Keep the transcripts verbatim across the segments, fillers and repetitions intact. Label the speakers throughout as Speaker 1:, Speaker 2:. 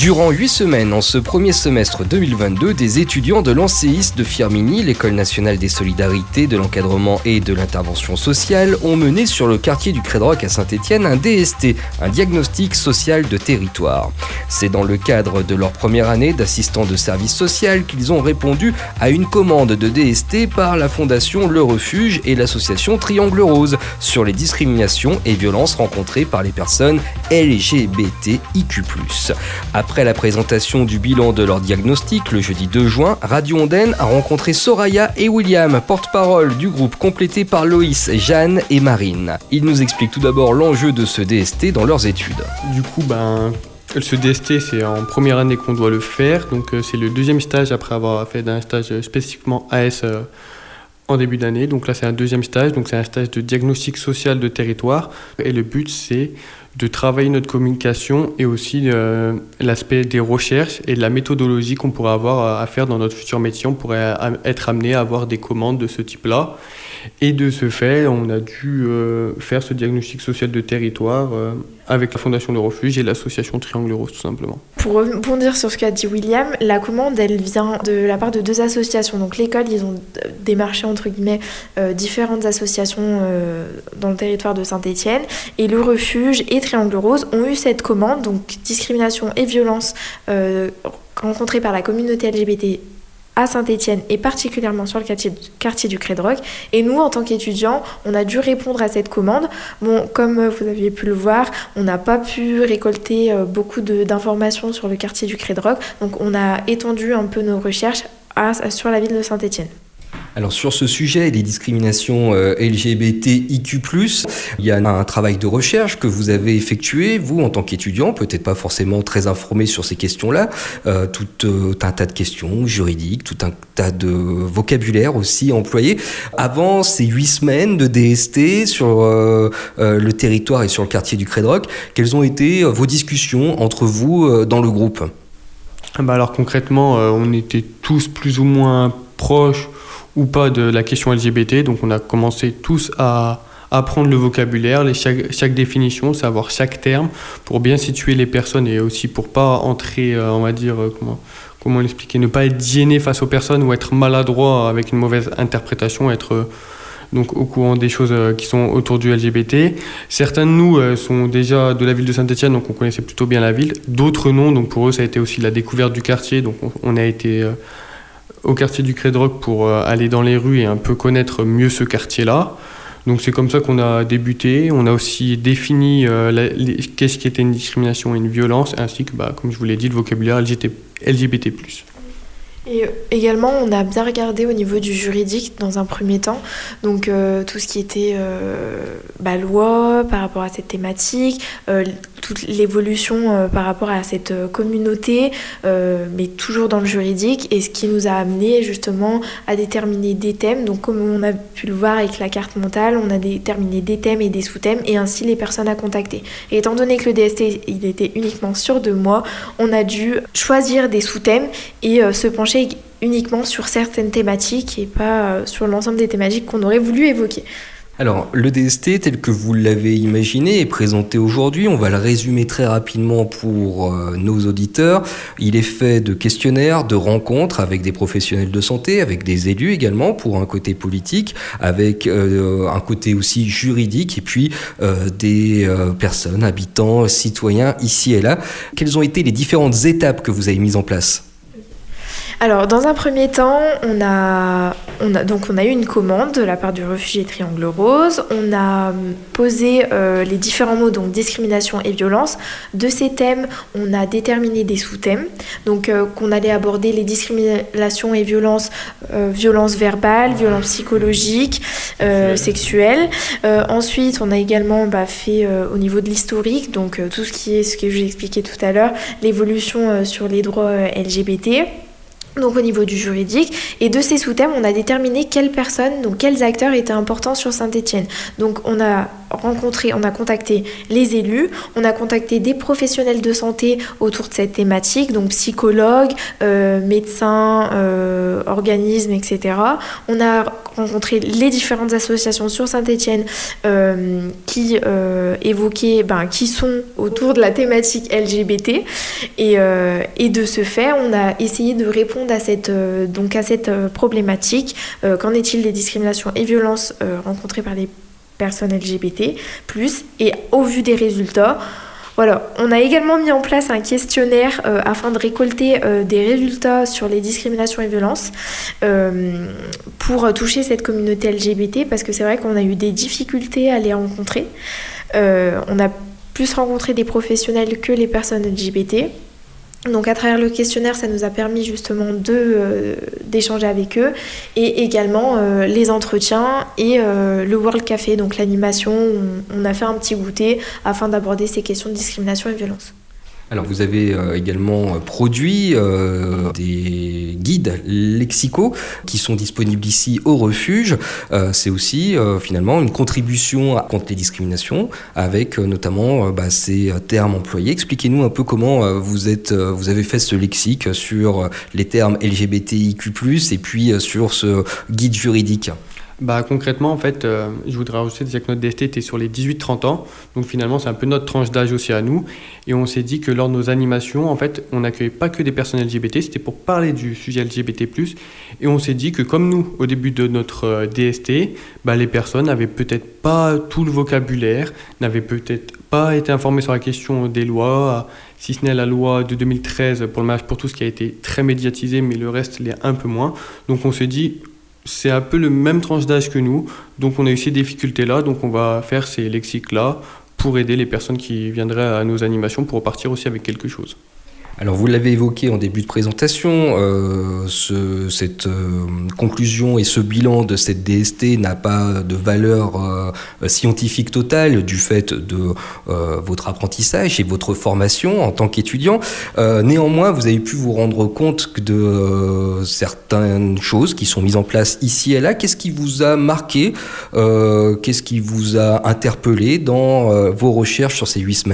Speaker 1: Durant huit semaines, en ce premier semestre deux mille vingt-deux, des étudiants de l'A N C E I S de Firminy, l'École nationale des solidarités, de l'encadrement et de l'intervention sociale, ont mené sur le quartier du Crédroc à Saint-Étienne un D S T, un diagnostic social de territoire. C'est dans le cadre de leur première année d'assistant de service social qu'ils ont répondu à une commande de D S T par la Fondation Le Refuge et l'association Triangle Rose sur les discriminations et violences rencontrées par les personnes L G B T I Q plus. Après la présentation du bilan de leur diagnostic le jeudi deux juin, Radio Ondaine a rencontré Soraya et William, porte-parole du groupe complété par Loïs, Jeanne et Marine. Ils nous expliquent tout d'abord l'enjeu de ce D S T dans leurs études.
Speaker 2: Du coup, ben, ce D S T, c'est en première année qu'on doit le faire. Donc, c'est le deuxième stage après avoir fait un stage spécifiquement A S euh, en début d'année. Donc là, c'est un deuxième stage. Donc, c'est un stage de diagnostic social de territoire. Et le but, c'est de travailler notre communication et aussi euh, l'aspect des recherches et de la méthodologie qu'on pourrait avoir à faire dans notre futur métier. On pourrait être amené à avoir des commandes de ce type-là. Et de ce fait, on a dû euh, faire ce diagnostic social de territoire euh, avec la Fondation Le Refuge et l'association Triangle Rose, tout simplement.
Speaker 3: Pour rebondir sur ce qu'a dit William, la commande, elle vient de la part de deux associations. Donc l'école, ils ont démarché, entre guillemets, euh, différentes associations euh, dans le territoire de Saint-Étienne. Et Le Refuge et Triangle Rose ont eu cette commande, donc discrimination et violence euh, rencontrées par la communauté L G B T à Saint-Étienne et particulièrement sur le quartier, quartier du Crédroc. Et nous, en tant qu'étudiants, on a dû répondre à cette commande. Bon, comme vous aviez pu le voir, on n'a pas pu récolter beaucoup de, d'informations sur le quartier du Crédroc. Donc on a étendu un peu nos recherches à, à, sur la ville de Saint-Étienne.
Speaker 1: Alors sur ce sujet, les discriminations euh, L G B T I Q plus, il y a un travail de recherche que vous avez effectué, vous en tant qu'étudiant, peut-être pas forcément très informé sur ces questions-là, euh, tout euh, un tas de questions juridiques, tout un tas de vocabulaire aussi employé. Avant ces huit semaines de D S T sur euh, euh, le territoire et sur le quartier du Crédroc, quelles ont été vos discussions entre vous euh, dans le groupe ?
Speaker 2: Bah alors concrètement, euh, on était tous plus ou moins proches ou pas de la question L G B T, donc on a commencé tous à apprendre le vocabulaire, les chaque, chaque définition, savoir chaque terme, pour bien situer les personnes et aussi pour pas entrer, euh, on va dire, euh, comment, comment l'expliquer, ne pas être gêné face aux personnes ou être maladroit avec une mauvaise interprétation, être euh, donc au courant des choses euh, qui sont autour du L G B T. Certains de nous euh, sont déjà de la ville de Saint-Étienne, donc on connaissait plutôt bien la ville, d'autres non, donc pour eux ça a été aussi la découverte du quartier, donc on, on a été euh, au quartier du Crédroc pour euh, aller dans les rues et un peu connaître mieux ce quartier-là. Donc c'est comme ça qu'on a débuté. On a aussi défini euh, la, les, qu'est-ce qui était une discrimination et une violence, ainsi que, bah, comme je vous l'ai dit, le vocabulaire L G B T plus.
Speaker 3: Et également, on a bien regardé au niveau du juridique dans un premier temps, donc euh, tout ce qui était euh, bah, loi par rapport à cette thématique, euh, toute l'évolution euh, par rapport à cette euh, communauté, euh, mais toujours dans le juridique, et ce qui nous a amené justement à déterminer des thèmes. Donc comme on a pu le voir avec la carte mentale, on a déterminé des thèmes et des sous-thèmes, et ainsi les personnes à contacter. Et étant donné que le D S T il était uniquement sur deux mois, on a dû choisir des sous-thèmes et euh, se pencher uniquement sur certaines thématiques et pas sur l'ensemble des thématiques qu'on aurait voulu évoquer.
Speaker 1: Alors, le D S T tel que vous l'avez imaginé et présenté aujourd'hui, on va le résumer très rapidement pour euh, nos auditeurs. Il est fait de questionnaires, de rencontres avec des professionnels de santé, avec des élus également pour un côté politique, avec euh, un côté aussi juridique et puis euh, des euh, personnes, habitants, citoyens ici et là. Quelles ont été les différentes étapes que vous avez mises en place ?
Speaker 3: Alors, dans un premier temps, on a, on a, donc on a eu une commande de la part du Refuge et Triangle Rose. On a posé euh, les différents mots, donc discrimination et violence. De ces thèmes, on a déterminé des sous-thèmes. Donc, euh, qu'on allait aborder les discriminations et violences, euh, violences verbales, violences psychologiques, euh, sexuelles. Euh, ensuite, on a également bah, fait euh, au niveau de l'historique, donc euh, tout ce qui est ce que j'ai expliqué tout à l'heure, l'évolution euh, sur les droits euh, L G B T. Donc au niveau du juridique, et de ces sous-thèmes, on a déterminé quelles personnes, donc quels acteurs étaient importants sur Saint-Étienne. Donc on a rencontré, on a contacté les élus, on a contacté des professionnels de santé autour de cette thématique, donc psychologues, euh, médecins, euh, organismes, et cetera. On a rencontré les différentes associations sur Saint-Étienne euh, qui euh, évoquaient, ben, qui sont autour de la thématique L G B T, et, euh, et de ce fait, on a essayé de répondre à cette, euh, donc à cette euh, problématique. Euh, qu'en est-il des discriminations et violences euh, rencontrées par les personnes L G B T plus, et au vu des résultats, voilà, on a également mis en place un questionnaire euh, afin de récolter euh, des résultats sur les discriminations et violences euh, pour toucher cette communauté L G B T, parce que c'est vrai qu'on a eu des difficultés à les rencontrer. Euh, on a plus rencontré des professionnels que les personnes L G B T. Donc à travers le questionnaire, ça nous a permis justement de, euh, d'échanger avec eux, et également euh, les entretiens et euh, le World Café, donc l'animation, on, on a fait un petit goûter afin d'aborder ces questions de discrimination et violence.
Speaker 1: Alors vous avez euh, également produit euh, des guides lexicaux qui sont disponibles ici au refuge. Euh, c'est aussi euh, finalement une contribution contre les discriminations avec euh, notamment euh, bah, ces termes employés. Expliquez-nous un peu comment euh, vous, êtes, euh, vous avez fait ce lexique sur les termes L G B T I Q plus, et puis euh, sur ce guide juridique.
Speaker 2: Bah, concrètement, en fait, euh, je voudrais rajouter que notre D S T était sur les dix-huit trente ans. Donc finalement, c'est un peu notre tranche d'âge aussi à nous. Et on s'est dit que lors de nos animations, en fait, on n'accueillait pas que des personnes L G B T, c'était pour parler du sujet L G B T plus. Et on s'est dit que comme nous, au début de notre euh, D S T, bah, les personnes n'avaient peut-être pas tout le vocabulaire, n'avaient peut-être pas été informées sur la question des lois, si ce n'est la loi de deux mille treize pour le mariage pour tous qui a été très médiatisée, mais le reste l'est un peu moins. Donc on s'est dit... c'est un peu le même tranche d'âge que nous, donc on a eu ces difficultés-là, donc on va faire ces lexiques-là pour aider les personnes qui viendraient à nos animations pour repartir aussi avec quelque chose.
Speaker 1: Alors vous l'avez évoqué en début de présentation, euh, ce, cette euh, conclusion et ce bilan de cette D S T n'a pas de valeur euh, scientifique totale du fait de euh, votre apprentissage et votre formation en tant qu'étudiant. Euh, néanmoins, vous avez pu vous rendre compte de euh, certaines choses qui sont mises en place ici et là. Qu'est-ce qui vous a marqué, euh, qu'est-ce qui vous a interpellé dans euh, vos recherches sur ces huit semaines ?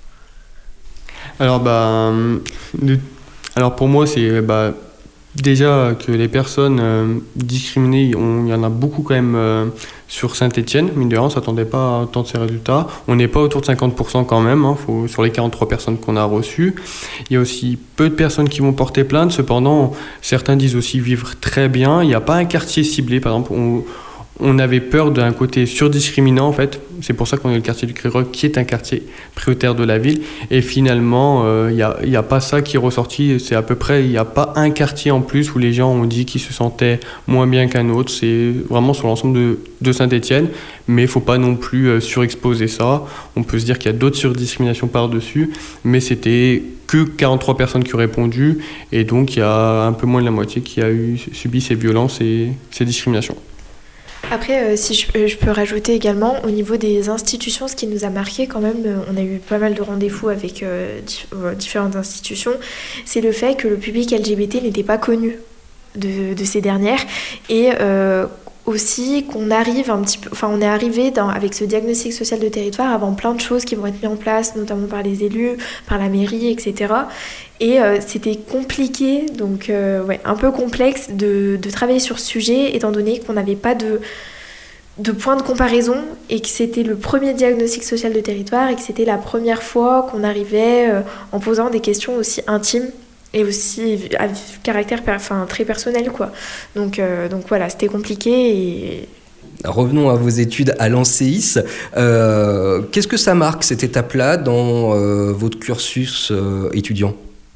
Speaker 2: Alors, bah, le, alors pour moi, c'est bah, déjà que les personnes euh, discriminées, il y en a beaucoup quand même euh, sur Saint-Étienne. Mine de rien, on ne s'attendait pas à autant de ces résultats. On n'est pas autour de cinquante pour cent quand même, hein, faut, sur les quarante-trois personnes qu'on a reçues. Il y a aussi peu de personnes qui vont porter plainte. Cependant, certains disent aussi vivre très bien. Il n'y a pas un quartier ciblé. Par exemple, on... On avait peur d'un côté surdiscriminant, en fait. C'est pour ça qu'on a le quartier du Créroc, qui est un quartier prioritaire de la ville. Et finalement, il euh, n'y a, y a pas ça qui est ressorti. C'est à peu près, il n'y a pas un quartier en plus où les gens ont dit qu'ils se sentaient moins bien qu'un autre. C'est vraiment sur l'ensemble de, de Saint-Étienne. Mais il ne faut pas non plus euh, surexposer ça. On peut se dire qu'il y a d'autres surdiscriminations par-dessus. Mais c'était que quarante-trois personnes qui ont répondu. Et donc, il y a un peu moins de la moitié qui a eu, subi ces violences et ces discriminations.
Speaker 3: Après, euh, si je, je peux rajouter également, au niveau des institutions, ce qui nous a marqué quand même, euh, on a eu pas mal de rendez-vous avec euh, dif- euh, différentes institutions, c'est le fait que le public L G B T n'était pas connu de, de ces dernières, et euh, aussi qu'on arrive un petit peu, enfin on est arrivé dans, avec ce diagnostic social de territoire avant plein de choses qui vont être mises en place, notamment par les élus, par la mairie, et cetera. Et euh, c'était compliqué, donc euh, ouais, un peu complexe de, de travailler sur ce sujet, étant donné qu'on n'avait pas de, de point de comparaison et que c'était le premier diagnostic social de territoire et que c'était la première fois qu'on arrivait euh, en posant des questions aussi intimes et aussi à caractère enfin, très personnel, quoi. Donc, euh, donc voilà, c'était compliqué et...
Speaker 1: Revenons à vos études à l'A N S E I S. Euh, qu'est-ce que ça marque, cette étape-là, dans euh, votre cursus euh, étudiant ?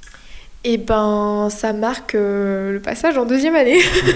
Speaker 3: Eh ben, ça marque euh, le passage en deuxième année.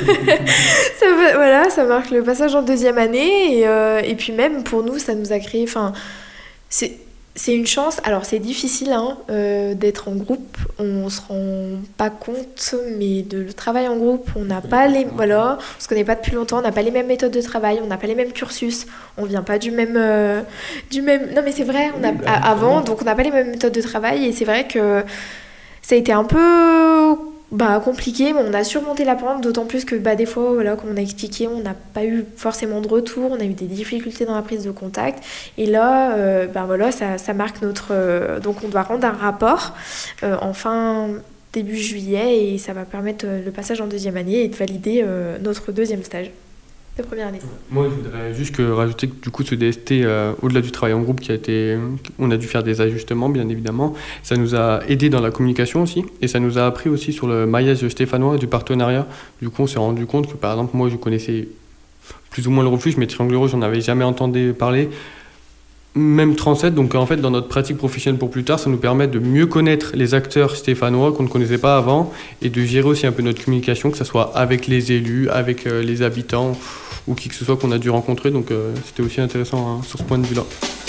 Speaker 3: ça, voilà, ça marque le passage en deuxième année. Et, euh, et puis même, pour nous, ça nous a créé... Enfin, c'est, c'est une chance. Alors, c'est difficile hein, euh, d'être en groupe. On se rend pas compte, mais de le travail en groupe, on n'a pas les... Voilà, on se connaît pas depuis longtemps, on n'a pas les mêmes méthodes de travail, on n'a pas les mêmes cursus, on vient pas du même... Euh, du même... Non, mais c'est vrai, on a, avant, donc on n'a pas les mêmes méthodes de travail. Et c'est vrai que... Ça a été un peu bah, compliqué, mais on a surmonté la pente, d'autant plus que bah, des fois, voilà, comme on a expliqué, on n'a pas eu forcément de retour, on a eu des difficultés dans la prise de contact. Et là, euh, bah, voilà, ça, ça marque notre... Euh, donc on doit rendre un rapport euh, en fin début juillet et ça va permettre euh, le passage en deuxième année et de valider euh, notre deuxième stage de première année.
Speaker 2: Moi, je voudrais juste que, rajouter que du coup, ce D S T, euh, au-delà du travail en groupe, qui a été, on a dû faire des ajustements, bien évidemment. Ça nous a aidé dans la communication aussi, et ça nous a appris aussi sur le maillage stéphanois du partenariat. Du coup, on s'est rendu compte que, par exemple, moi, je connaissais plus ou moins le refuge, mais Triangle Heureux, j'en avais jamais entendu parler. Même trente-sept, donc en fait dans notre pratique professionnelle pour plus tard, ça nous permet de mieux connaître les acteurs stéphanois qu'on ne connaissait pas avant et de gérer aussi un peu notre communication, que ce soit avec les élus, avec euh, les habitants ou qui que ce soit qu'on a dû rencontrer, donc euh, c'était aussi intéressant hein, sur ce point de vue-là.